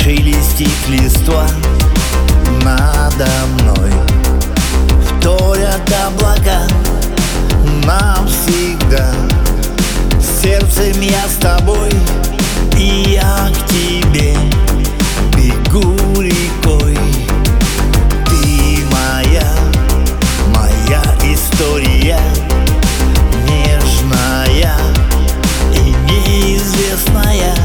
Шелестит листва надо мной, вторят облака навсегда. Сердцем я с тобой, и я к тебе бегу рекой. Ты моя история, нежная и неизвестная.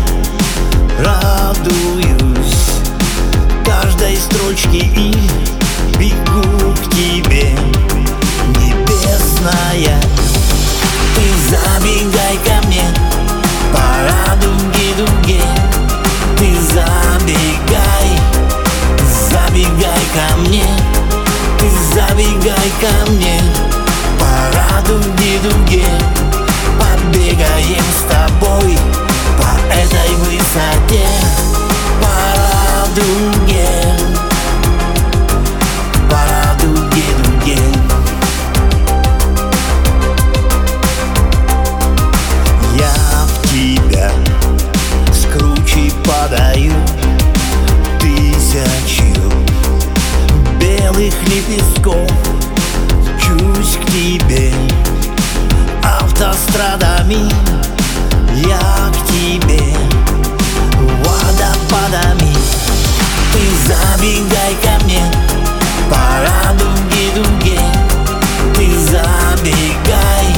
Радуюсь каждой строчке и бегу к тебе, небесная. Ты забегай ко мне по радуге-дуге. Ты забегай ко мне. Ты забегай ко мне по радуге-дуге. Побегаем с тобой по этой высоте, по радуге, по радуге-дуге. Я в тебя с кручей подаю тысячу белых лепестков. Чусь к тебе автострадами, я к тебе водопадами. Ты забегай ко мне по радуге-дуге. Ты забегай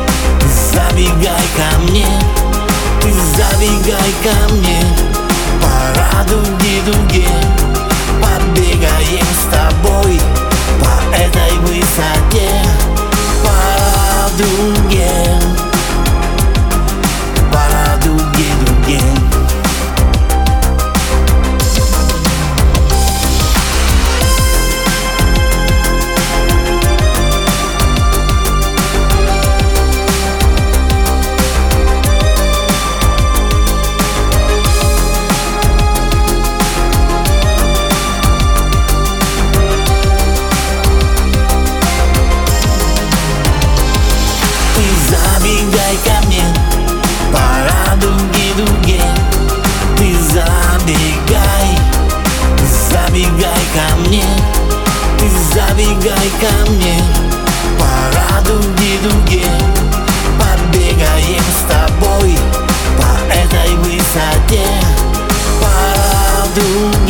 ко мне. Ты забегай ко мне по радуге-дуге. Побегаем с тобой по этой высоте, по радуге, по радуге-дуге. Забегай ко мне по радуге-дуге. Ты забегай ко мне. Ты забегай ко мне по радуге-дуге. Побегаем с тобой по этой высоте, по радуге.